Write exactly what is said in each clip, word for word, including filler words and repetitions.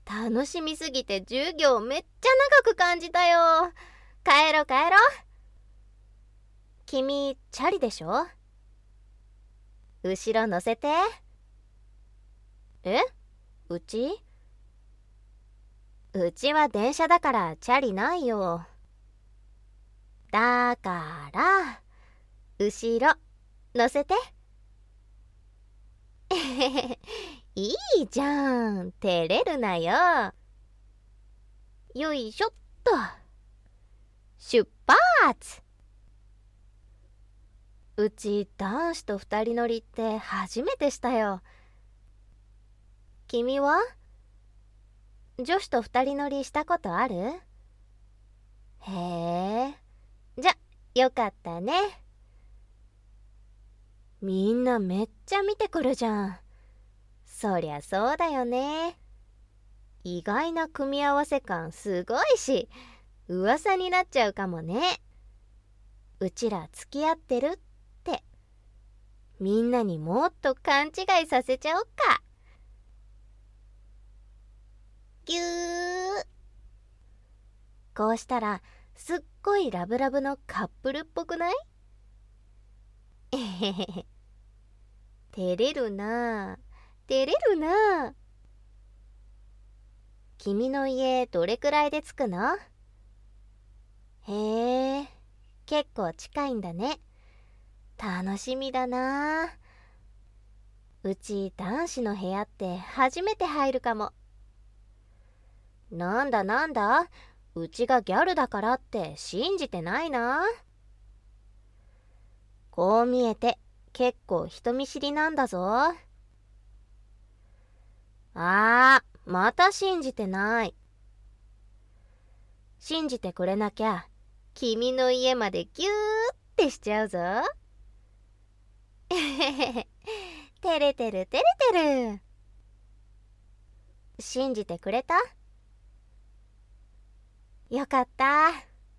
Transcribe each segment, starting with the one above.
楽しみすぎて授業めっちゃ長く感じたよ。帰ろ帰ろ。君チャリでしょ？後ろ乗せて。え？うち？うちは電車だからチャリないよ。だから後ろ乗せて。いいじゃん、照れるなよ。よいしょっと。出発。うち男子と二人乗りって初めてしたよ。君は？女子と二人乗りしたことある？へえ、じゃよかったね。みんなめっちゃ見てくるじゃん。そりゃそうだよね。意外な組み合わせ感すごいし、噂になっちゃうかもね。うちら付き合ってるって。みんなにもっと勘違いさせちゃおっか。ぎゅー。こうしたらすっごいラブラブのカップルっぽくない？えへへへ。照れるなあ、照れるなあ。君の家どれくらいで着くの？へえ、結構近いんだね。楽しみだな。うち男子の部屋って初めて入るかも。なんだなんだ、うちがギャルだからって信じてないな。こう見えて結構人見知りなんだぞ。あー、また信じてない。信じてくれなきゃ君の家までギューってしちゃうぞ。えへへへ、照れてる照れてる。信じてくれた？よかった。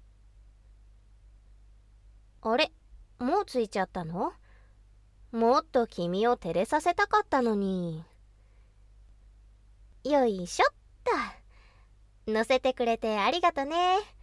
あれ、もう着いちゃったの？もっと君を照れさせたかったのに。よいしょっと。乗せてくれてありがとね。